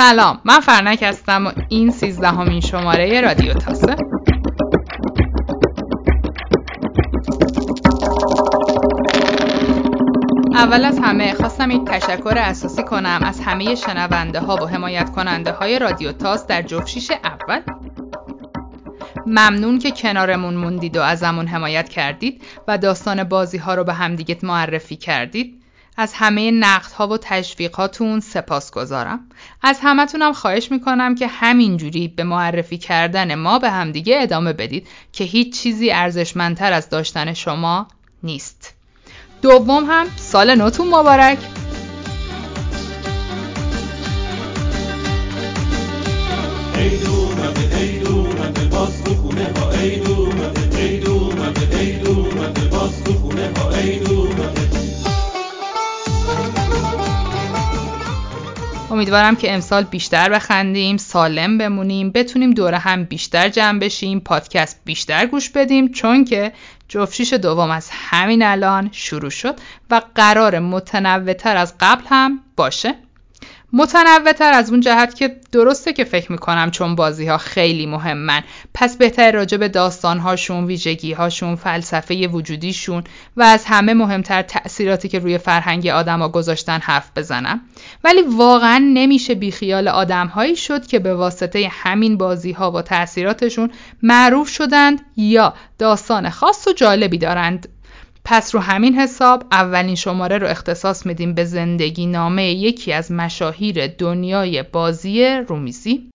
سلام، من فرنک هستم و این 13مین شماره رادیو تاسه. اول از همه خواستم یک تشکر اساسی کنم از همه شنونده ها و حمایت کننده های رادیو تاس در جفت اول. ممنون که کنارمون موندید و ازمون حمایت کردید و داستان بازی ها رو به همدیگه معرفی کردید. از همه نقدها و تشویقاتون سپاسگزارم. از همتونم خواهش میکنم که همینجوری به معرفی کردن ما به همدیگه ادامه بدید که هیچ چیزی ارزشمندتر از داشتن شما نیست. دوم هم سال نوتون مبارک. امیدوارم که امسال بیشتر بخندیم، سالم بمونیم، بتونیم دوره هم بیشتر جمع بشیم، پادکست بیشتر گوش بدیم، چون که جفت دوم از همین الان شروع شد و قرار متنوع‌تر از قبل هم باشه. متنوع‌تر از اون جهت که درسته که فکر میکنم چون بازی ها خیلی مهمن، پس بهتر راجع به داستانهاشون، ویژگیهاشون، فلسفه وجودیشون و از همه مهمتر تأثیراتی که روی فرهنگ آدما گذاشتن حرف بزنم. ولی واقعا نمیشه بیخیال آدمهایی شد که به واسطه همین بازی ها و تأثیراتشون معروف شدند یا داستان خاص و جالبی دارند. پس رو همین حساب اولین شماره رو اختصاص میدیم به زندگی نامه یکی از مشاهیر دنیای بازی رومیزی.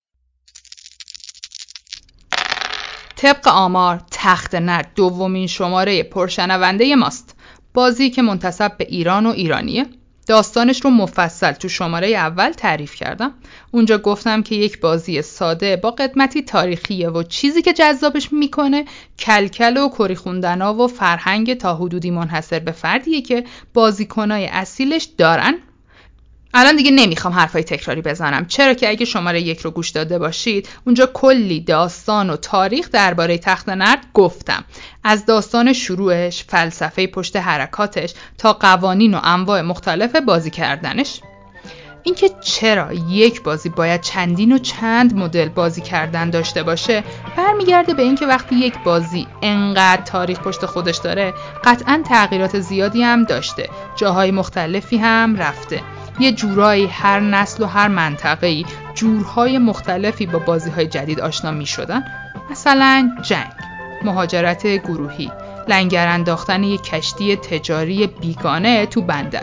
طبق آمار تخت نرد دومین شماره پرشنونده ماست. بازی که منتسب به ایران و ایرانیه. داستانش رو مفصل تو شماره اول تعریف کردم. اونجا گفتم که یک بازی ساده با قدمتی تاریخیه و چیزی که جذابش میکنه کلکل و کری خوندنا و فرهنگ تا حدودی منحصر به فردیه که بازیکنای اصیلش دارن. الان دیگه نمیخوام حرفای تکراری بزنم، چرا که اگه شماره 1 رو گوش داده باشید اونجا کلی داستان و تاریخ درباره تخت نرد گفتم، از داستان شروعش، فلسفه پشت حرکاتش تا قوانین و انواع مختلف بازی کردنش. اینکه چرا یک بازی باید چندین و چند مدل بازی کردن داشته باشه برمیگرده به اینکه وقتی یک بازی انقدر تاریخ پشت خودش داره قطعاً تغییرات زیادی هم داشته، جاهای مختلفی هم رفته. یه جورایی هر نسل و هر منطقه‌ای جورهای مختلفی با بازی‌های جدید آشنا می‌شدن. مثلا جنگ، مهاجرت گروهی، لنگر انداختن یک کشتی تجاری بیگانه تو بندر.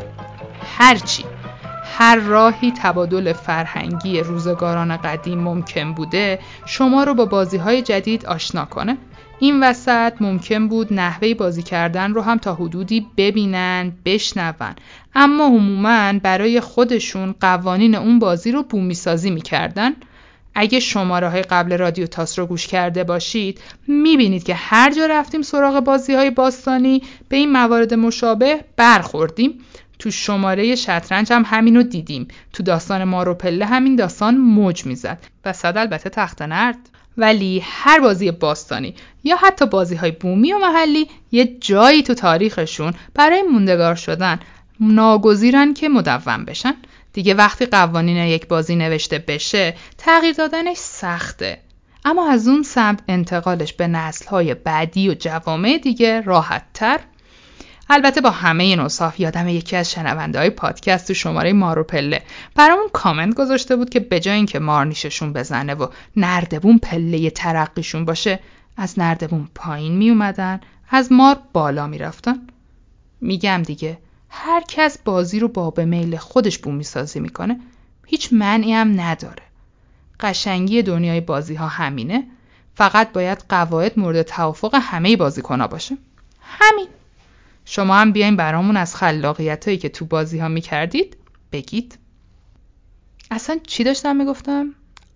هر راهی تبادل فرهنگی روزگاران قدیم ممکن بوده شما رو با بازی‌های جدید آشنا کنه. این وسط ممکن بود نحوه بازی کردن رو هم تا حدودی ببینن، بشنون، اما عموماً برای خودشون قوانین اون بازی رو بومی سازی می‌کردن. اگه شماره‌های قبل رادیو تاس رو گوش کرده باشید می‌بینید که هر جا رفتیم سراغ بازی‌های باستانی به این موارد مشابه برخوردیم. تو شماره شطرنج هم همینو دیدیم، تو داستان ماروپله همین داستان موج میزد و صد البته تخت نرد. ولی هر بازی باستانی یا حتی بازی‌های بومی و محلی یه جایی تو تاریخشون برای موندگار شدن ناگزیرن که مدون بشن. دیگه وقتی قوانین یک بازی نوشته بشه تغییر دادنش سخته، اما از اون سمت انتقالش به نسل‌های بعدی و جوامع دیگه راحت‌تر. البته با همه این اوصاف یادم یکی از شنونده‌های پادکست تو شماره ماروپله برامون کامنت گذاشته بود که به جای اینکه مار نیششون بزنه و نردبون پله ترقیشون باشه از نردبون پایین می اومدن، از مار بالا می رفتن. میگم دیگه هر کس بازی رو با به میل خودش بومی سازی میکنه، هیچ معنی هم نداره. قشنگی دنیای بازی ها همینه، فقط باید قواعد مورد توافق همه بازیکن‌ها باشه. همین. شما هم بیاین برامون از خلاقیتایی که تو بازی ها میکردید بگید. اصلا چی داشتم میگفتم؟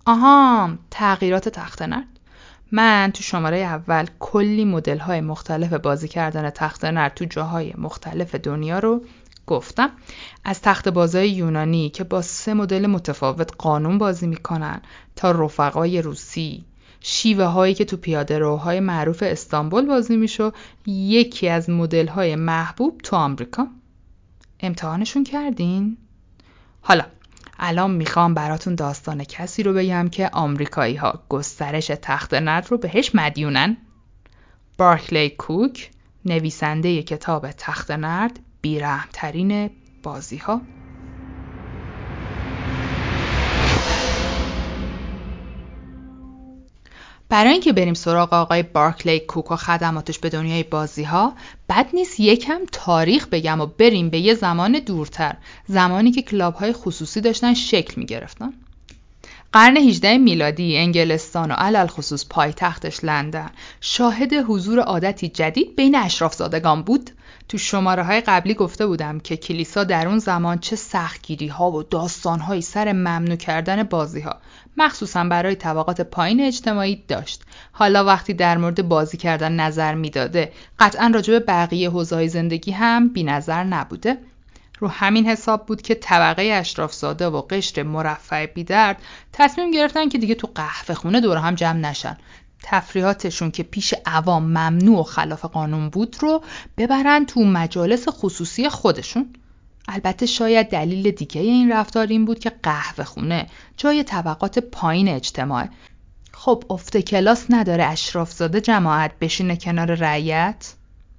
تغییرات تخت نرد. من تو شماره اول کلی مدل های مختلف بازی کردن تخت نرد تو جاهای مختلف دنیا رو گفتم. از تخت بازای یونانی که با 3 مدل متفاوت قانون بازی میکنن تا رفقای روسی، شیوه هایی که تو پیاده روهای معروف استانبول بازی میشو، یکی از مدل های محبوب تو آمریکا. امتحانشون کردین؟ حالا الان میخوام براتون داستان کسی رو بگم که آمریکایی ها گسترش تخت نرد رو بهش مدیونن. بارکلی کوک، نویسنده کتاب تخت نرد، بی‌رحم‌ترین بازی ها. برای اینکه بریم سراغ آقای بارکلی کوک و خدماتش به دنیای بازی ها، بد نیست یکم تاریخ بگم و بریم به یه زمان دورتر، زمانی که کلاب های خصوصی داشتن شکل می گرفتن. قرن 18 میلادی انگلستان و علل خصوص پایتختش لندن شاهد حضور عادتی جدید بین اشرافزادگان بود. تو شماره‌های قبلی گفته بودم که کلیسا در اون زمان چه سختگیری‌ها و داستان‌هایی سر ممنوع کردن بازی‌ها مخصوصاً برای طبقات پایین اجتماعی داشت. حالا وقتی در مورد بازی کردن نظر میداده، قطعاً راجع به بقیه حوزه‌های زندگی هم بی‌نظر نبوده. رو همین حساب بود که طبقه اشرافزاده و قشر مرفه بی‌درد تصمیم گرفتن که دیگه تو قهوه خونه دور هم جمع نشن. تفریحاتشون که پیش عوام ممنوع و خلاف قانون بود رو ببرن تو مجالس خصوصی خودشون. البته شاید دلیل دیگه این رفتار این بود که قهوه خونه جای طبقات پایین اجتماعه. خب افت کلاس نداره اشرافزاده جماعت بشینه کنار رعیت؟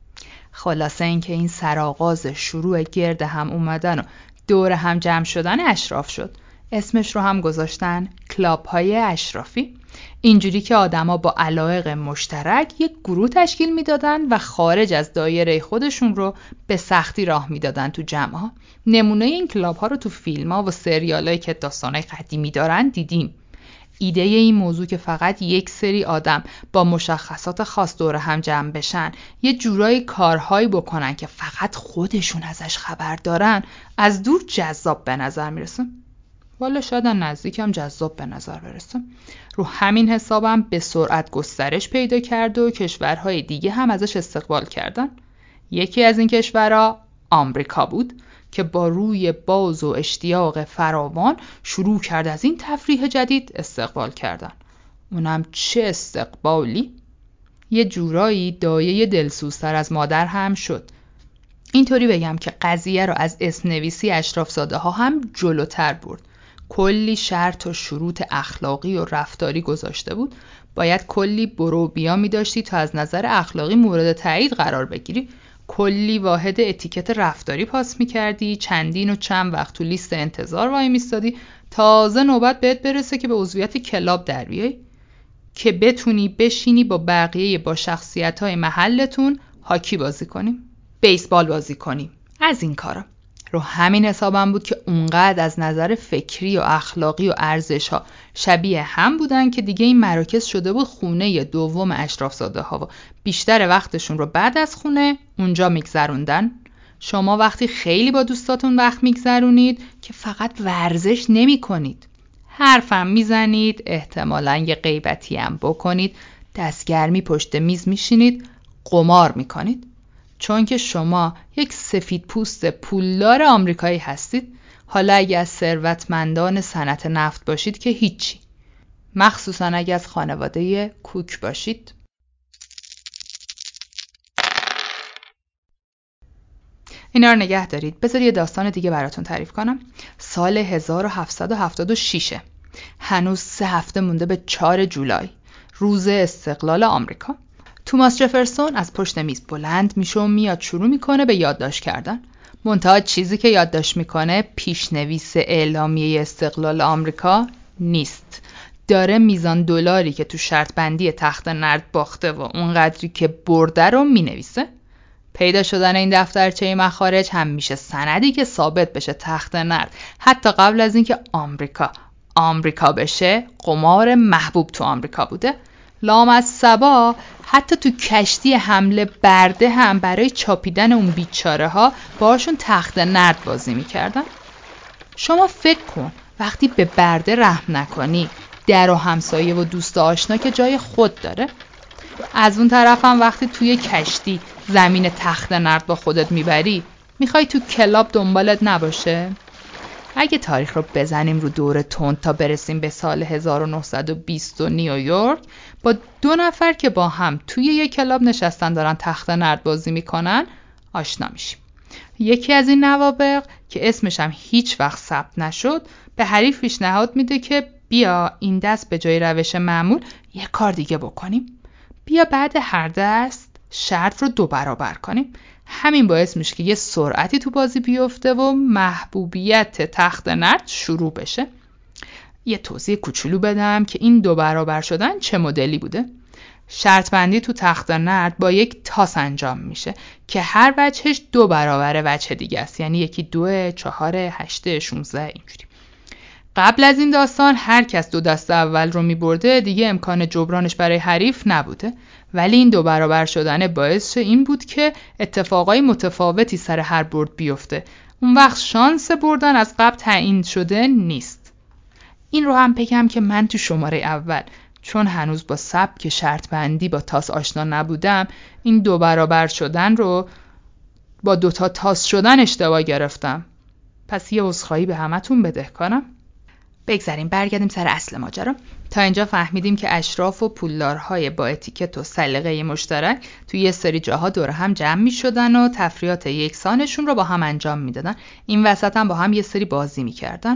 خلاصه این که این سرآغاز شروع گرد هم اومدن و دور هم جمع شدن اشراف شد. اسمش رو هم گذاشتن کلاب های اشرافی. اینجوری که آدما با علایق مشترک یک گروه تشکیل میدادن و خارج از دایره خودشون رو به سختی راه میدادن تو جمع‌ها. نمونه این کلاب ها رو تو فیلم‌ها و سریالایی که داستانای قدیمی دارن دیدیم. ایده این موضوع که فقط یک سری آدم با مشخصات خاص دور هم جمع بشن، یه جورایی کارهایی بکنن که فقط خودشون ازش خبر دارن، از دور جذاب به نظر میرسه. والا شاید نزدیک هم جذاب به نظر برسه. رو همین حسابم به سرعت گسترش پیدا کرد و کشورهای دیگه هم ازش استقبال کردن. یکی از این کشورها آمریکا بود که با روی باز و اشتیاق فراوان شروع کرد از این تفریح جدید استقبال کردن. اونم چه استقبالی! یه جورایی دایه دلسوزتر از مادر هم شد. اینطوری بگم که قضیه رو از اسم نویسی اشرافزاده ها هم جلوتر برد. کلی شرط و شروط اخلاقی و رفتاری گذاشته بود. باید کلی برو بیا می داشتی تا از نظر اخلاقی مورد تایید قرار بگیری. کلی واحد اتیکت رفتاری پاس می کردی. چندین و چند وقت تو لیست انتظار وای میستادی تازه نوبت بهت برسه که به عضویت کلاب در بیای که بتونی بشینی با بقیه با شخصیت‌های محلتون هاکی بازی کنیم، بیسبال بازی کنیم، از این کارا. رو همین حسابم بود که اونقدر از نظر فکری و اخلاقی و ارزش‌ها شبیه هم بودن که دیگه این مراکز شده بود خونه دوم اشرافزاده ها و بیشتر وقتشون رو بعد از خونه اونجا میگذروندن. شما وقتی خیلی با دوستاتون وقت میگذرونید که فقط ورزش نمی کنید، حرفم میزنید، احتمالاً یه غیبتی هم بکنید، دستگرمی پشت میز میشینید، قمار میکنید. چون که شما یک سفید پوست پولدار آمریکایی هستید. حالا اگه از ثروتمندان صنعت نفت باشید که هیچی، مخصوصا اگه از خانواده کوک باشید. اینا رو نگه دارید. بذار یه داستان دیگه براتون تعریف کنم. سال 1776 هنوز 3 هفته مونده به 4 جولای، روز استقلال آمریکا. توماس جفرسون از پشت میز بلند میشه و میاد شروع میکنه به یادداشت کردن. منتها چیزی که یادداشت میکنه پیشنویس اعلامیه استقلال آمریکا نیست. داره میزان دلاری که تو شرط بندی تخت نرد باخته و اونقدری که برده رو مینویسه. پیدا شدن این دفترچه مخارج هم میشه سندی که ثابت بشه تخت نرد حتی قبل از اینکه آمریکا بشه قمار محبوب تو آمریکا بوده. لامصبا حتی تو کشتی حمله برده هم برای چاپیدن اون بیچاره ها باشون تخت نرد بازی میکردن. شما فکر کن وقتی به برده رحم نکنی، در و همسایه و دوست آشنا که جای خود داره. از اون طرف هم وقتی توی کشتی زمین تخت نرد با خودت میبری، میخوای تو کلاب دنبالت نباشه؟ اگه تاریخ رو بزنیم رو دور تند تا برسیم به سال 1920 و نیویورک، با 2 نفر که با هم توی یک کلاب نشستن دارن تخت نرد بازی میکنن آشنا میشیم. یکی از این نوابغ که اسمش هم هیچ وقت ثبت نشد به حریف پیشنهاد میده که بیا این دست به جای روش معمول یه کار دیگه بکنیم. بیا بعد هر دست شرط رو 2 برابر کنیم. همین باعث میشه که یه سرعتی تو بازی بیفته و محبوبیت تخت نرد شروع بشه. یه توضیح کوچولو بدم که این 2 برابر شدن چه مدلی بوده. شرط بندی تو تخت نرد با یک تاس انجام میشه که هر وجهش 2 برابر وجه دیگه است. یعنی یکی 2، 4، 8، 16 اینجوری. قبل از این داستان هر کس 2 دست اول رو میبرده دیگه امکان جبرانش برای حریف نبوده. ولی این 2 برابر شدن باعث این بود که اتفاقای متفاوتی سر هر برد بیفته. اون وقت شانس بردن از قبل تعیین شده نیست. این رو هم بگم که من تو شماره اول چون هنوز با سبک شرط بندی با تاس آشنا نبودم این 2 برابر شدن رو با 2 تا تاس شدن اشتباه گرفتم. پس یه عذرخواهی به همتون بدهکارم. بگذاریم برگردیم سر اصل ماجرا. تا اینجا فهمیدیم که اشراف و پولدارهای با اتیکت و سلیقه مشترک توی یه سری جاها دور هم جمع می شدن و تفریحات یکسانشون رو با هم انجام می دادن. این وسط هم با هم یه سری بازی می کردن.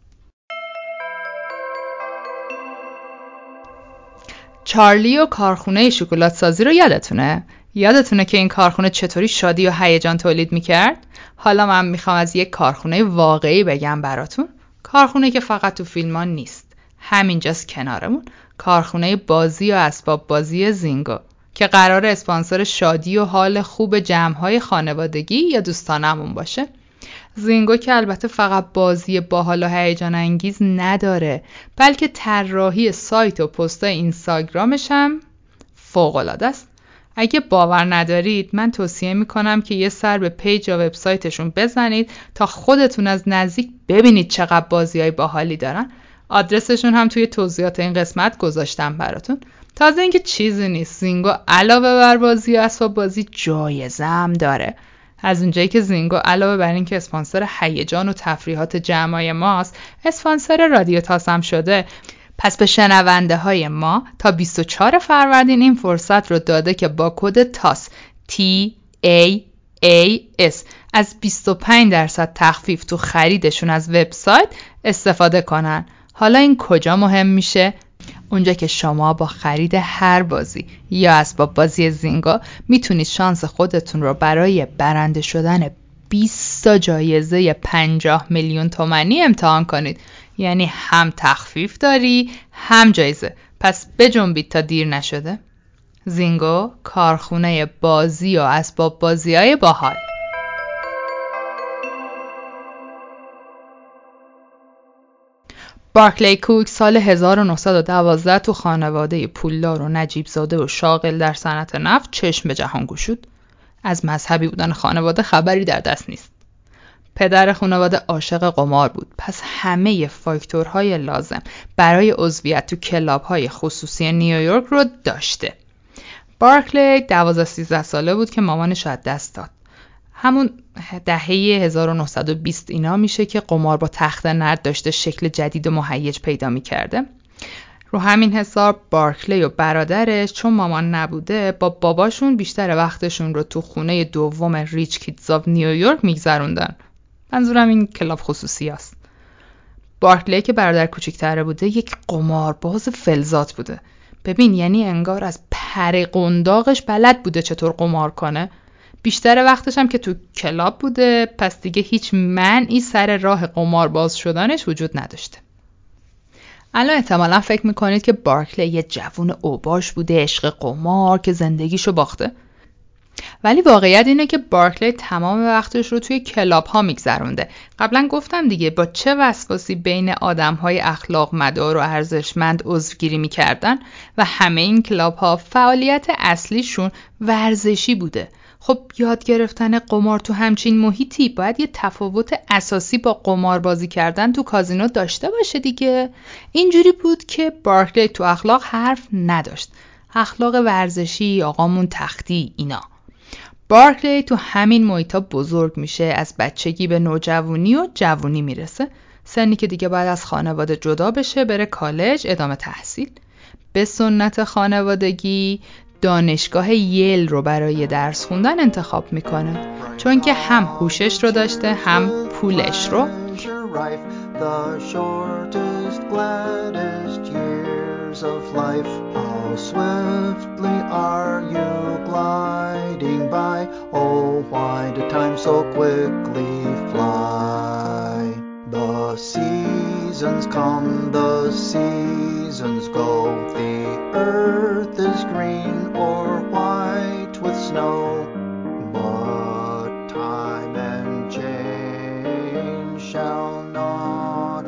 چارلی و کارخونه شکلات سازی رو یادتونه؟ یادتونه که این کارخونه چطوری شادی و هیجان تولید می کرد؟ حالا من میخوام از یک کارخونه واقعی بگم براتون. کارخونه که فقط تو فیلم‌ها نیست. همینجاست کنارمون. کارخونه بازی و اسباب بازی زینگو که قرار اسپانسر شادی و حال خوب جمع‌های خانوادگی یا دوستانمون باشه. زینگو که البته فقط بازی باحال و هیجان انگیز نداره، بلکه طراحی سایت و پست‌های اینستاگرامش هم فوق‌العاده است. اگه باور ندارید من توصیه میکنم که یه سر به پیج یا وبسایتشون بزنید تا خودتون از نزدیک ببینید چقدر بازی‌های باحالی دارن. آدرسشون هم توی توضیحات این قسمت گذاشتم براتون. تازه اینکه چیزی نیست، زینگو علاوه بر بازی و اسباب بازی جایزه هم داره. از اونجایی که زینگو علاوه بر این که اسپانسر هیجان و تفریحات جمعای ماست، اسپانسر رادیو تاس هم شده. پس به شنونده های ما تا 24 فروردین این فرصت رو داده که با کد تاس TAAS از 25% تخفیف تو خریدشون از وبسایت استفاده کنن. حالا این کجا مهم میشه؟ اونجا که شما با خرید هر بازی یا اسباب بازی زینگو میتونید شانس خودتون رو برای برنده شدن 20 تا جایزه 50 میلیون تومانی امتحان کنید. یعنی هم تخفیف داری هم جایزه. پس بجنبید تا دیر نشده. زینگو، کارخونه بازی و اسباب بازی‌های باحال. بارکلی کوک سال 1912 تو خانواده پولدار و نجیب زاده و شاغل در صنعت نفت چشم به جهان گشود. از مذهبی بودن خانواده خبری در دست نیست. پدر خانواده عاشق قمار بود، پس همه فاکتورهای لازم برای عضویت تو کلاب‌های خصوصی نیویورک رو داشته. بارکلی 12-13 ساله بود که مامانش از دست داد. همون دهه 1920 اینا میشه که قمار با تخت نرد داشته شکل جدید و مهیج پیدا میکرده. رو همین حساب بارکلی و برادرش چون مامان نبوده با باباشون بیشتر وقتشون رو تو خونه دوم ریچ کیدز آف نیویورک میگذروندن. منظورم این کلاب خصوصی است. بارکلی که برادر کوچیک‌تره بوده یک قمارباز فلزات بوده. ببین یعنی انگار از پر قنداقش بلد بوده چطور قمار کنه. بیشتر وقتش هم که تو کلاب بوده، پس دیگه هیچ مانعی سر راه قمارباز شدنش وجود نداشته. الان احتمالا فکر میکنید که بارکلی یه جوون اوباش بوده عشق قمار که زندگیشو باخته. ولی واقعیت اینه که بارکلی تمام وقتش رو توی کلاب ها میگذرونده. قبلا گفتم دیگه با چه وسواسی بین آدم‌های اخلاق مدار و ارزشمند عضوگیری میکردن و همه این کلاب ها فعالیت اصلیشون ورزشی بوده. خب یاد گرفتن قمار تو همچین محیطی باید یه تفاوت اساسی با قمار بازی کردن تو کازینو داشته باشه دیگه. اینجوری بود که بارکلی تو اخلاق حرف نداشت. اخلاق ورزشی، آقامون تختی، اینا. بارکلی تو همین محیطا بزرگ میشه، از بچگی به نوجوانی و جوانی میرسه. سنی که دیگه باید از خانواده جدا بشه، بره کالج، ادامه تحصیل. به سنت خانوادگی دانشگاه ییل رو برای درس خوندن انتخاب میکنه، چون که هم هوشش رو داشته هم پولش رو. the shortest, gladdest years of life. How swiftly are you gliding by? Oh, why do time so quickly fly? The seasons come, the seasons go. The earth is green or white with snow, but time and change shall not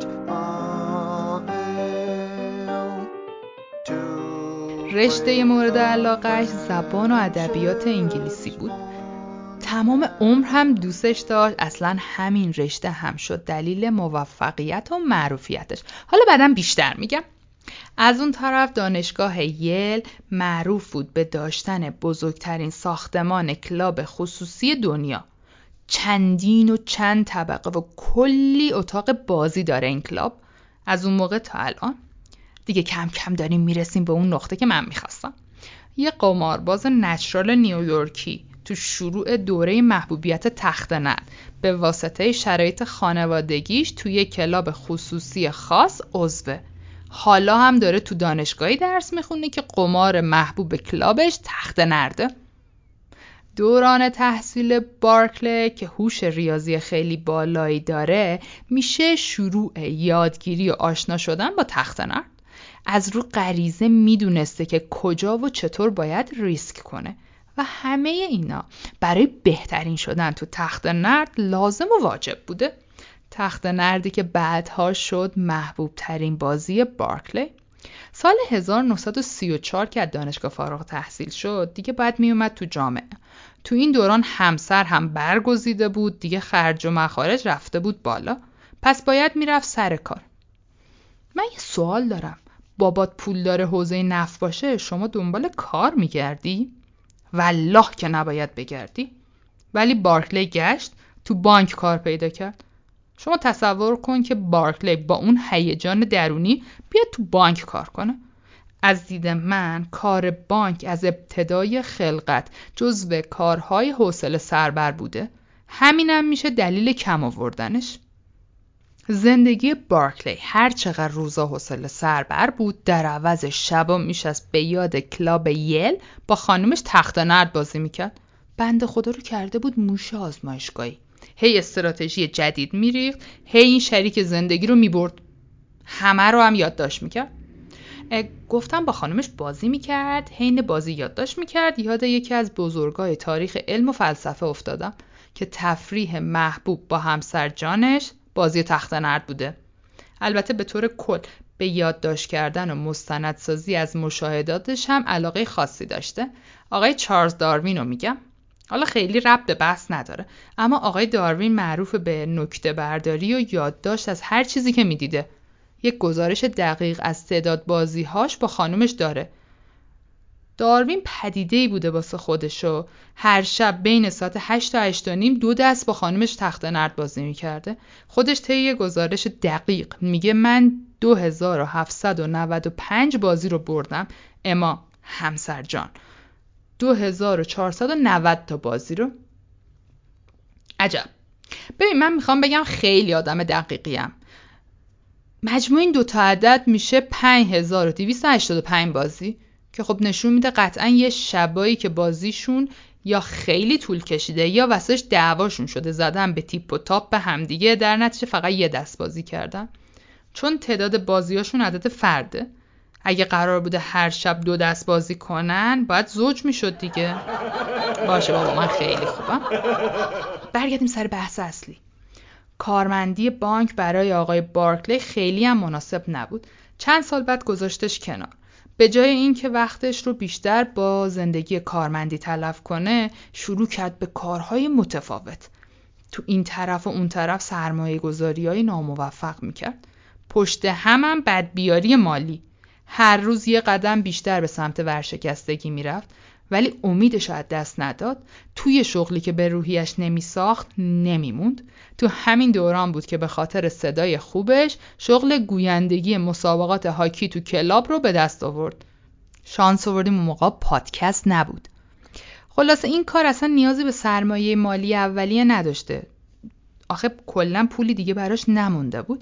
avail to. رشته مورد علاقه‌اش زبان و ادبیات انگلیسی بود. تمام عمر هم دوستش داشت. اصلا همین رشته هم شد دلیل موفقیت و معروفیتش. حالا بعدم بیشتر میگم. از اون طرف دانشگاه ییل معروف بود به داشتن بزرگترین ساختمان کلاب خصوصی دنیا. چندین و چند طبقه و کلی اتاق بازی داره این کلاب. از اون موقع تا الان دیگه کم کم داریم میرسیم به اون نقطه که من میخواستم. یه قمارباز نچرال نیویورکی تو شروع دوره محبوبیت تخت نرد به واسطه شرایط خانوادگیش توی کلاب خصوصی خاص عضوه. حالا هم داره تو دانشگاهی درس میخونه که قمار محبوب کلابش تخت نرده. دوران تحصیل بارکلی که هوش ریاضی خیلی بالایی داره میشه شروع یادگیری و آشنا شدن با تخت نرد. از رو غریزه میدونسته که کجا و چطور باید ریسک کنه و همه اینا برای بهترین شدن تو تخت نرد لازم و واجب بوده. تخت نردی که بعدها شد محبوب ترین بازی بارکلی. سال 1934 که از دانشگاه فارغ التحصیل شد دیگه بعد می اومد تو جامعه. تو این دوران همسر هم برگزیده بود، دیگه خرج و مخارج رفته بود بالا، پس باید میرفت سر کار. من یه سوال دارم، بابات پولدار حوزه نفت باشه شما دنبال کار میگردی؟ والله که نباید بگردی. ولی بارکلی گشت تو بانک کار پیدا کرد. شما تصور کن که بارکلی با اون هیجان درونی بیاد تو بانک کار کنه. از دید من کار بانک از ابتدای خلقت جزو کارهای حوصله سربر بوده. همینم میشه دلیل کم آوردنش. زندگی بارکلی هر چقدر روزا حوصله سربر بود، در عوض شبا میشست به یاد کلاب ییل با خانمش تخت نرد بازی میکرد. بنده خدا رو کرده بود موشه آزمایشگاهی. هی استراتژی جدید میریخت، هی این شریک زندگی رو میبرد. همه رو هم یادداشت میکرد. گفتم با خانمش بازی میکرد، حین بازی یادداشت میکرد. یاد یکی از بزرگای تاریخ علم و فلسفه افتادم که تفریح محبوب با همسر جانش بازی تخت نرد بوده. البته به طور کل به یادداشت کردن و مستندسازی از مشاهداتش هم علاقه خاصی داشته. آقای چارلز داروین رو میگم. حالا خیلی ربط به بحث نداره، اما آقای داروین معروف به نکته برداری و یادداشت از هر چیزی که میدیده. یک گزارش دقیق از تعداد بازی‌هاش با خانومش داره. داروین پدیده‌ای بوده واسه خودشو. هر شب بین ساعت 8 تا 8 تا نیم 2 دست با خانومش تخت نرد بازی میکرده. خودش طی گزارش دقیق میگه من 2795 بازی رو بردم. اما همسر جان 2490 تا بازی رو. عجب. ببین من میخوام بگم خیلی آدم دقیقیم. مجموع این دوتا عدد میشه 5285 بازی که خب نشون میده قطعا یه شبایی که بازیشون یا خیلی طول کشیده یا واسش دعواشون شده، زدن به تیپ و تاپ به همدیگه، در نتیجه فقط یه دست بازی کردن. چون تعداد بازیاشون عدد فرده، اگه قرار بوده هر شب 2 دست بازی کنن باید زوج میشد دیگه. باشه بابا من خیلی خوبم. برگردیم سر بحث اصلی. کارمندی بانک برای آقای بارکلی خیلی هم مناسب نبود. چند سال بعد گذاشتش کنار. به جای اینکه وقتش رو بیشتر با زندگی کارمندی تلف کنه، شروع کرد به کارهای متفاوت. تو این طرف و اون طرف سرمایه گذاری‌های ناموفق میکرد. پشت همم بدبیاری مالی. هر روز یه قدم بیشتر به سمت ورشکستگی میرفت، ولی امیدش از دست نداد. توی شغلی که به روحیش نمیساخت نمیموند. تو همین دوران بود که به خاطر صدای خوبش شغل گویندگی مسابقات هاکی تو کلاب رو به دست آورد. شانس آوردیم اون موقع پادکست نبود. خلاصه این کار اصلا نیازی به سرمایه مالی اولیه نداشته. آخه کلا پولی دیگه براش نمونده بود.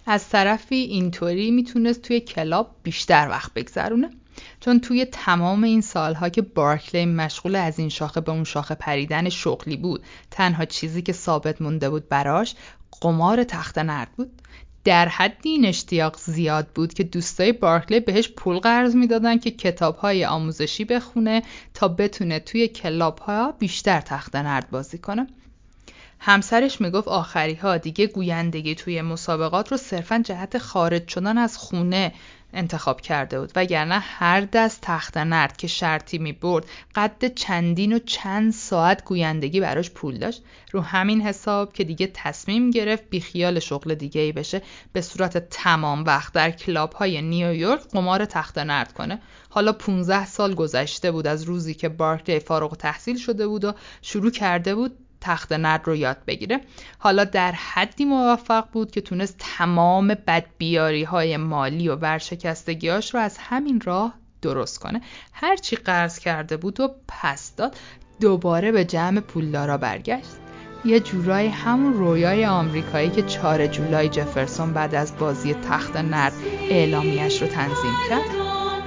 از طرفی اینطوری میتونست توی کلاب بیشتر وقت بگذرونه، چون توی تمام این سالها که بارکلی مشغول از این شاخه به اون شاخه پریدن شغلی بود، تنها چیزی که ثابت مونده بود براش قمار تخت نرد بود. در حدی این اشتیاق زیاد بود که دوستای بارکلی بهش پول قرض میدادن که کتاب‌های آموزشی بخونه تا بتونه توی کلاب‌ها بیشتر تخت نرد بازی کنه. همسرش میگفت آخری‌ها دیگه گویندگی توی مسابقات رو صرفاً جهت خارج شدن از خونه انتخاب کرده بود، وگرنه هر دست تخت نرد که شرطی می‌برد قد چندین و چند ساعت گویندگی براش پول داشت. رو همین حساب که دیگه تصمیم گرفت بیخیال شغل دیگه‌ای بشه، به صورت تمام وقت در کلاب‌های نیویورک قمار تخت نرد کنه. حالا 15 سال گذشته بود از روزی که بارکلی فارغ التحصیل شده بود و شروع کرده بود تخت نرد رو یاد بگیره. حالا در حدی موفق بود که تونست تمام بدبیاری‌های مالی و ورشکستگی‌هاش رو از همین راه درست کنه. هرچی قرض کرده بود و پس داد، دوباره به جمع پولدارا برگشت. یه جورایی همون رویای آمریکایی که 4 جولای جفرسون بعد از بازی تخت نرد اعلامیه‌اش رو تنظیم کرد.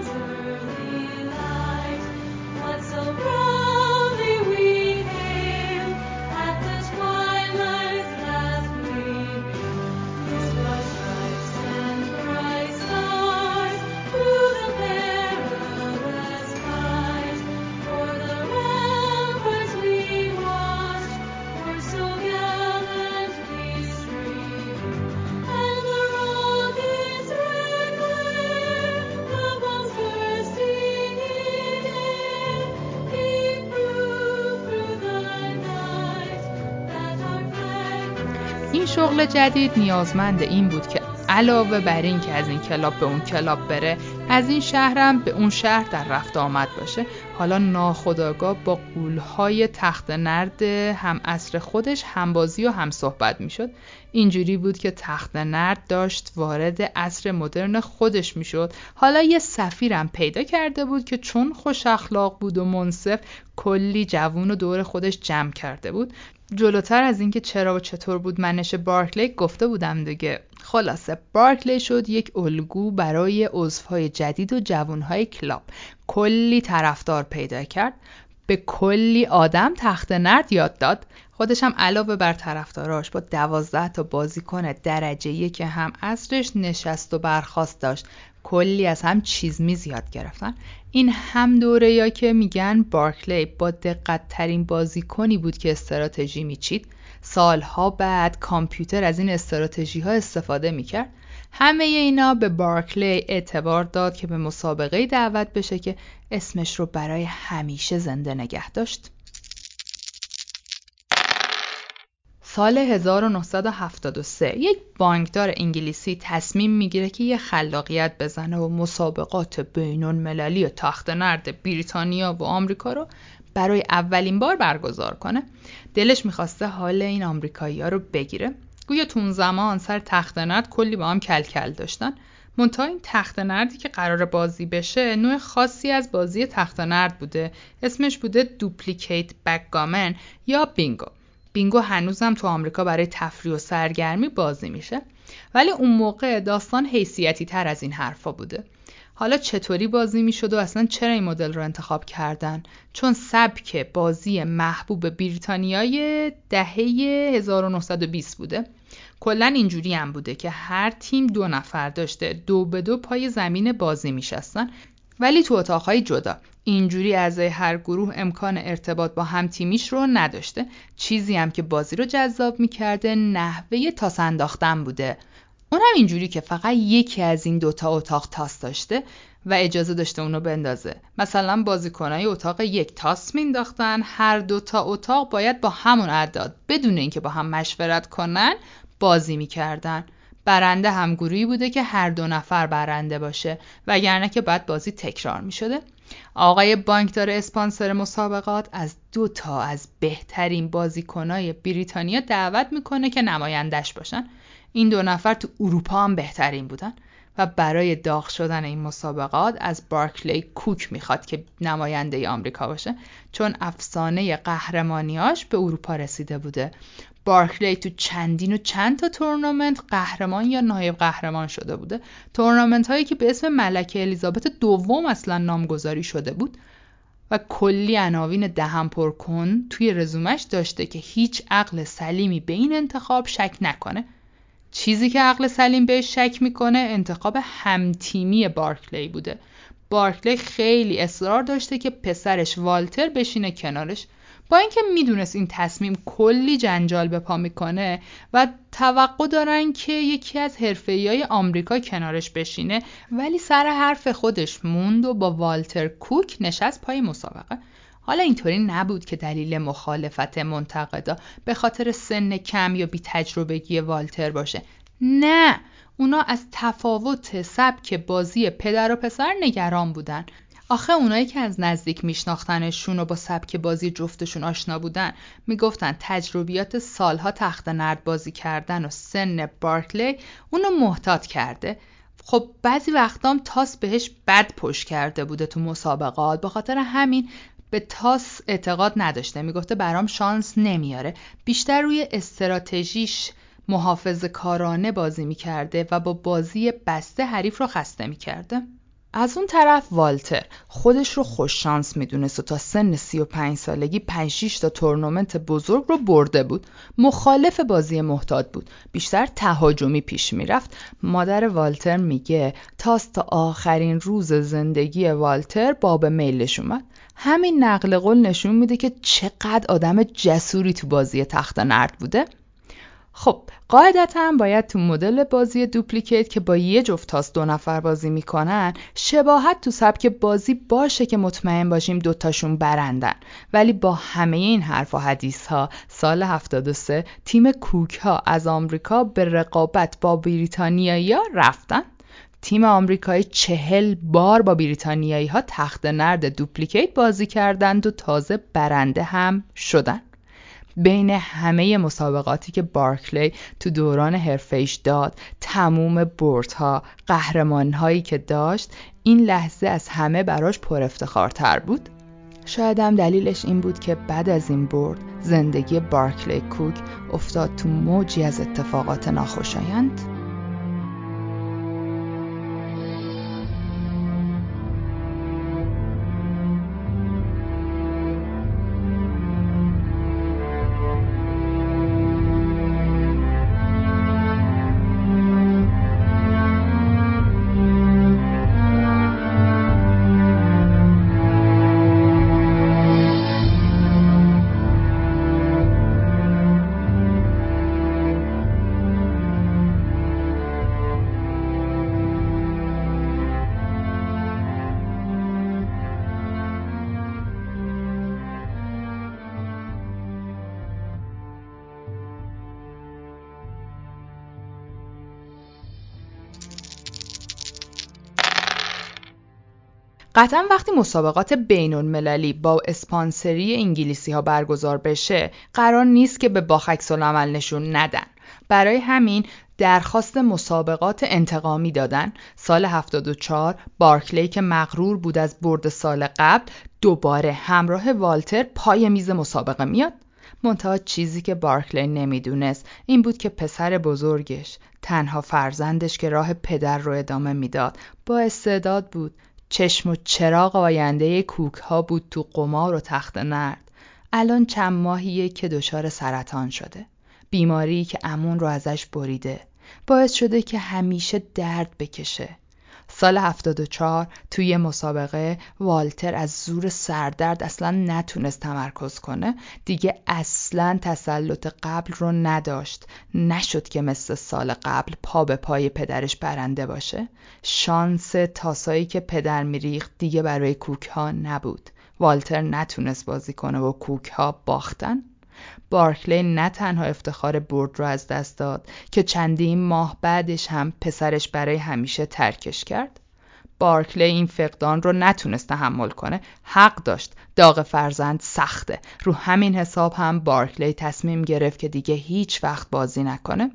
این شغل جدید نیازمند این بود که علاوه بر این که از این کلاب به اون کلاب بره، از این شهرم به اون شهر در رفت آمد باشه. حالا ناخودآگاه با غول‌های تخت نرد هم عصر خودش هم بازی و هم صحبت میشد. اینجوری بود که تخت نرد داشت وارد عصر مدرن خودش میشد. حالا یه سفیرم پیدا کرده بود که چون خوش اخلاق بود و منصف، کلی جوون و دور خودش جمع کرده بود. جلوتر از اینکه چرا و چطور بود منش بارکلی گفته بودم دیگه. خلاصه بارکلی شد یک الگو برای عضوهای جدید و جوانهای کلاب. کلی طرفدار پیدا کرد، به کلی آدم تخت نرد یاد داد. خودش هم علاوه بر طرفداراش با 12 تا بازیکن درجه 1 که هم عصرش نشست و برخاست داشت. کلی از هم چیز میز یاد گرفتن. این هم دوره یا که میگن بارکلی با دقت ترین بازیکنی بود که استراتژی میچید. سالها بعد کامپیوتر از این استراتژی ها استفاده میکرد. همه اینا به بارکلی اعتبار داد که به مسابقه دعوت بشه که اسمش رو برای همیشه زنده نگه داشت. سال 1973 یک بانکدار انگلیسی تصمیم میگیره که یه خلاقیت بزنه و مسابقات بین‌المللی تخت نرد بریتانیا و آمریکا رو برای اولین بار برگزار کنه. دلش میخواسته حال این آمریکایی‌ها رو بگیره. گویا تو اون زمان سر تخت نرد کلی با هم کلکل داشتن. منتها این تخت نردی که قرار بازی بشه نوع خاصی از بازی تخت نرد بوده. اسمش بوده دوپلیکیت بکگامن یا بینگو. بینگو هنوزم تو آمریکا برای تفریح و سرگرمی بازی میشه، ولی اون موقع داستان حیثیتی تر از این حرفا بوده. حالا چطوری بازی میشد و اصلا چرا این مدل رو انتخاب کردن؟ چون سبک بازی محبوب بریتانیای دهه 1920 بوده. کلا اینجوری هم بوده که هر تیم 2 نفر داشته، 2 به 2 پای زمین بازی میشستن، ولی تو اتاقهای جدا. اینجوری اعضای هر گروه امکان ارتباط با هم تیمیش رو نداشته. چیزی هم که بازی رو جذاب میکرده نحوه تاس انداختن بوده. اونم اینجوری که فقط یکی از این 2 تا اتاق تاس داشته و اجازه داشته اونو بندازه. مثلا بازیکنای اتاق 1 تاس مینداختن، هر 2 تا اتاق باید با همون اعداد بدون اینکه با هم مشورت کنن بازی میکردن. برنده هم گروهی بوده که هر 2 نفر برنده باشه، وگرنه که بعد بازی تکرار میشده. آقای بانکدار اسپانسر مسابقات از 2 تا از بهترین بازیکنای بریتانیا دعوت میکنه که نمایندش باشن. این 2 نفر تو اروپا هم بهترین بودن. و برای داغ شدن این مسابقات از بارکلی کوک میخواد که نماینده آمریکا باشه، چون افسانه قهرمانیاش به اروپا رسیده بوده. بارکلی تو چند تا تورنمنت قهرمان یا نایب قهرمان شده بوده، تورنمنت هایی که به اسم ملکه الیزابت دوم اصلا نامگذاری شده بود و کلی عناوین دهن پر کن توی رزومش داشته که هیچ عقل سلیمی به این انتخاب شک نکنه. چیزی که عقل سلیم بهش شک میکنه انتخاب همتیمی بارکلی بوده. بارکلی خیلی اصرار داشته که پسرش والتر بشینه کنارش، با اینکه میدونست این تصمیم کلی جنجال به پا میکنه و توقع دارن که یکی از حرفه‌ایای آمریکا کنارش بشینه، ولی سر حرف خودش موند و با والتر کوک نشست پای مسابقه. حالا اینطوری نبود که دلیل مخالفت منتقدا به خاطر سن کم یا بی تجربگی والتر باشه. نه، اونا از تفاوت سبک بازی پدر و پسر نگران بودن. آخه اونایی که از نزدیک میشناختنشون و با سبک بازی جفتشون آشنا بودن میگفتن تجربیات سالها تخت نرد بازی کردن و سن بارکلی اونو محتاط کرده. خب بعضی وقتام تاس بهش بد پشت کرده بوده تو مسابقات، به خاطر همین به تاس اعتقاد نداشته، میگفته برام شانس نمیاره، بیشتر روی استراتژیش محافظه‌کارانه بازی میکرده و با بازی بسته حریف رو خسته میکرده. از اون طرف والتر خودش رو خوش شانس میدونست و تا سن 35 سالگی 5-6 تا تورنمنت بزرگ رو برده بود. مخالف بازی محتاط بود، بیشتر تهاجمی پیش میرفت. مادر والتر میگه تاس تا آخرین روز زندگی والتر باب میلش اومد. همین نقل قول نشون میده که چقدر آدم جسوری تو بازی تخت نرد بوده. خب قاعدتاً باید تو مدل بازی دوپلیکیت که با یه جفت تاس 2 نفر بازی میکنن شباهت تو سبک بازی باشه که مطمئن باشیم دوتاشون برندن. ولی با همه این حرف و حدیث ها سال 73 تیم کوک ها از آمریکا به رقابت با بریتانیایی ها رفتن. تیم آمریکایی 40 بار با بریتانیایی ها تخت نرد دوپلیکیت بازی کردند و تازه برنده هم شدن. بین همه مسابقاتی که بارکلی تو دوران حرفه‌ایش داد، تموم بردها، قهرمان‌هایی که داشت، این لحظه از همه براش پر افتخارتر بود. شاید هم دلیلش این بود که بعد از این برد زندگی بارکلی کوک افتاد تو موجی از اتفاقات ناخوشایند. قطعا وقتی مسابقات بین‌المللی با اسپانسری انگلیسی ها برگزار بشه قرار نیست که به باخ عکس‌العمل نشون ندن. برای همین درخواست مسابقات انتقامی دادن. سال 74 بارکلی که مغرور بود از برد سال قبل دوباره همراه والتر پای میز مسابقه میاد. منتها چیزی که بارکلی نمیدونست این بود که پسر بزرگش، تنها فرزندش که راه پدر رو ادامه میداد، با استعداد بود. چشم و چراغ آینده کوک ها بود تو قمار و تخت نرد. الان چند ماهیه که دچار سرطان شده. بیماری که عمون رو ازش بریده. باعث شده که همیشه درد بکشه. سال 74 توی مسابقه والتر از زور سردرد اصلا نتونست تمرکز کنه. دیگه اصلا تسلط قبل رو نداشت. نشد که مثل سال قبل پا به پای پدرش برنده باشه. شانس تاسایی که پدر میریخت دیگه برای کوک ها نبود. والتر نتونست بازی کنه و کوک ها باختن. بارکلی نه تنها افتخار برد رو از دست داد که چندین ماه بعدش هم پسرش برای همیشه ترکش کرد. بارکلی این فقدان رو نتونست تحمل کنه. حق داشت، داغ فرزند سخته. رو همین حساب هم بارکلی تصمیم گرفت که دیگه هیچ وقت بازی نکنه.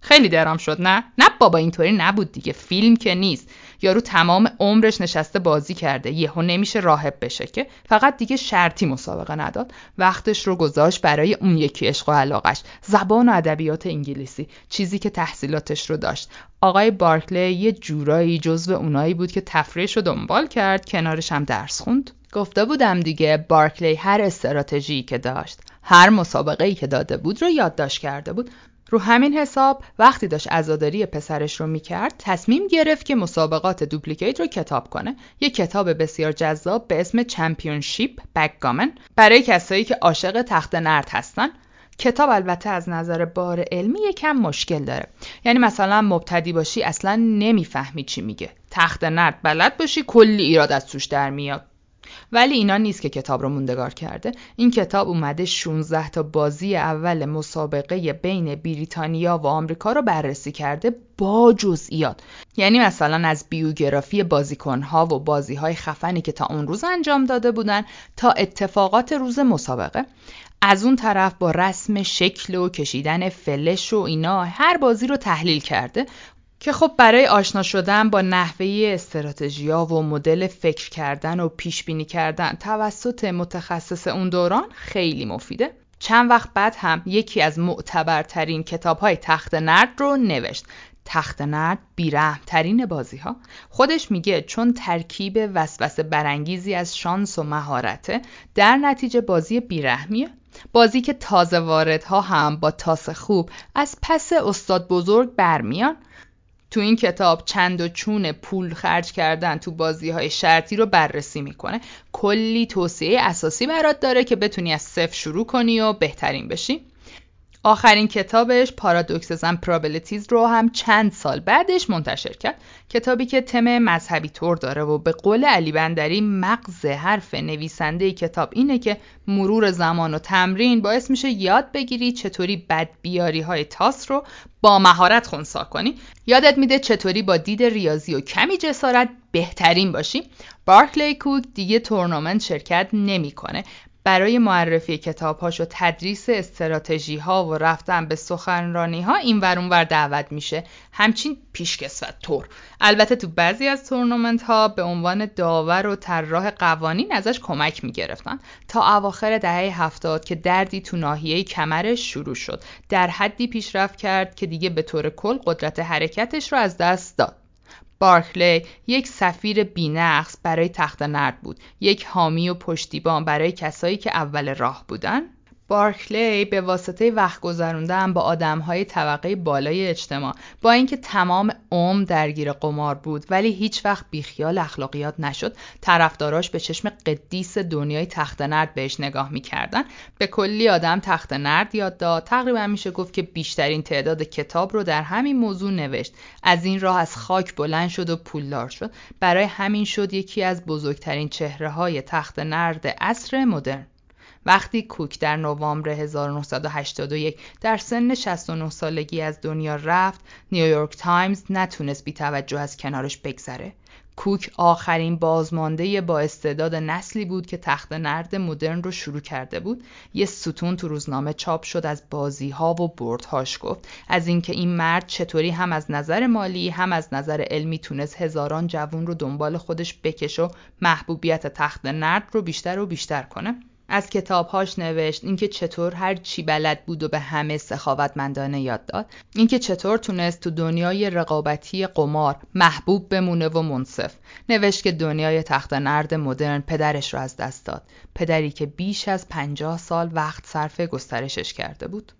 خیلی درام شد نه بابا اینطوری نبود دیگه، فیلم که نیست. یارو تمام عمرش نشسته بازی کرده، یهو نمیشه راهب بشه که. فقط دیگه شرطی مسابقه نداد، وقتش رو گذاشت برای اون یکی عشق و علاقش، زبان و ادبیات انگلیسی، چیزی که تحصیلاتش رو داشت. آقای بارکلی یه جورایی جزو اونایی بود که تفریحش رو دنبال کرد، کنارش هم درس خوند. گفته بودم دیگه، بارکلی هر استراتژی که داشت، هر مسابقه‌ای که داده بود رو یادداشت کرده بود. رو همین حساب وقتی داشت عزاداری پسرش رو میکرد، تصمیم گرفت که مسابقات دوپلیکیت رو کتاب کنه. یه کتاب بسیار جذاب به اسم چمپیونشیپ بکگامن برای کسایی که عاشق تخت نرد هستن. کتاب البته از نظر بار علمی یکم مشکل داره. یعنی مثلا مبتدی باشی اصلا نمیفهمی چی میگه، تخت نرد بلد باشی کلی ایراد از توش در میاد. ولی اینا نیست که کتاب رو موندگار کرده. این کتاب اومده 16 تا بازی اول مسابقه بین بریتانیا و آمریکا رو بررسی کرده با جزئیات. یعنی مثلا از بیوگرافی بازیکن‌ها و بازی‌های خفنی که تا اون روز انجام داده بودن تا اتفاقات روز مسابقه. از اون طرف با رسم شکل و کشیدن فلش و اینا هر بازی رو تحلیل کرده که خب برای آشنا شدن با نحوه استراتژی‌ها و مدل فکر کردن و پیش بینی کردن توسط متخصص اون دوران خیلی مفیده. چند وقت بعد هم یکی از معتبرترین کتاب‌های تخت نرد رو نوشت. تخت نرد بی‌رحم‌ترین بازی‌ها. خودش میگه چون ترکیب وسوسه برانگیزی از شانس و مهارته، در نتیجه بازی بی‌رحمیه. بازی که تازه واردها هم با تاس خوب از پس استاد بزرگ برمیان. تو این کتاب چند و چون پول خرج کردن تو بازی‌های شرطی رو بررسی میکنه. کلی توصیه اساسی برات داره که بتونی از صفر شروع کنی و بهترین بشی. آخرین کتابش پارادوکسز اند پرابابیلیتیز رو هم چند سال بعدش منتشر کرد. کتابی که تم مذهبی طور داره و به قول علی بندری مغز حرف نویسنده کتاب اینه که مرور زمان و تمرین باعث میشه یاد بگیری چطوری بدبیاری های تاس رو با مهارت خنثی کنی. یادت میده چطوری با دید ریاضی و کمی جسارت بهترین باشی. بارکلی کوک دیگه تورنمنت شرکت نمیکنه. برای معرفی کتاب‌هاش و تدریس استراتژی‌ها و رفتن به سخنرانی‌ها این ور اون ور دعوت میشه، همچین پیشکسوت طور. البته تو بعضی از تورنمنت‌ها به عنوان داور و طراح قوانین ازش کمک می‌گرفتن تا اواخر دهه 70 که دردی تو ناحیه کمرش شروع شد. در حدی پیشرفت کرد که دیگه به طور کل قدرت حرکتش رو از دست داد. بارکلی یک سفیر بی‌نقص برای تخت نرد بود، یک حامی و پشتیبان برای کسایی که اول راه بودن. بارکلی به واسطه وقت گذروندن با آدم‌های طبقه بالای اجتماع، با اینکه تمام عمر درگیر قمار بود ولی هیچ وقت بیخیال اخلاقیات نشد، طرفداراش به چشم قدیس دنیای تخت نرد بهش نگاه می‌کردن. به کلی آدم تخت نرد یاد داد. تقریبا میشه گفت که بیشترین تعداد کتاب رو در همین موضوع نوشت. از این راه از خاک بلند شد و پولدار شد. برای همین شد یکی از بزرگترین چهره‌های تخت نرد عصر مدرن. وقتی کوک در نوامبر 1981 در سن 69 سالگی از دنیا رفت، نیویورک تایمز نتونست بی توجه از کنارش بگذره. کوک آخرین بازمانده با استعداد نسلی بود که تخت نرد مدرن رو شروع کرده بود. یه ستون تو روزنامه چاپ شد از بازی‌ها و بردهاش گفت، از اینکه این مرد چطوری هم از نظر مالی هم از نظر علمی تونست هزاران جوون رو دنبال خودش بکشه و محبوبیت تخت نرد رو بیشتر و بیشتر کنه. از کتابهاش نوشت، اینکه چطور هر چی بلد بود و به همه سخاوتمندانه یاد داد، اینکه چطور تونست تو دنیای رقابتی قمار محبوب بمونه و منصف. نوشت که دنیای تخت نرد مدرن پدرش رو از دست داد، پدری که بیش از 50 سال وقت صرف گسترشش کرده بود.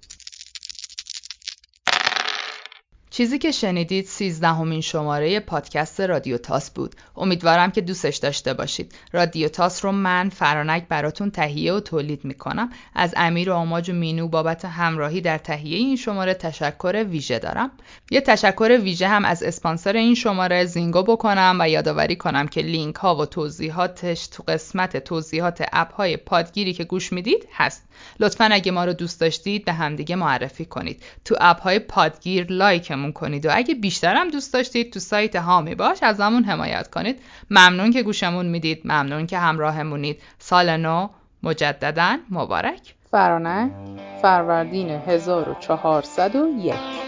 چیزی که شنیدید 13مین شماره پادکست رادیو تاس بود. امیدوارم که دوستش داشته باشید. رادیو تاس رو من فرانک براتون تهیه و تولید میکنم. از امیر و آماج و مینو بابت همراهی در تهیه این شماره تشکر ویژه دارم. یه تشکر ویژه هم از اسپانسر این شماره زینگو بکنم و یادآوری کنم که لینک ها و توضیحاتش تو قسمت توضیحات اپ های پادگیری که گوش میدید هست. لطفاً اگه ما رو دوست داشتید به همدیگه معرفی کنید. تو اپ های پادگیر لایکمون کنید و اگه بیشترم دوست داشتید تو سایت هامی باش ازمون حمایت کنید. ممنون که گوشمون میدید، ممنون که همراهمونید. سال نو مجدداً مبارک. فرانک، فروردین 1401.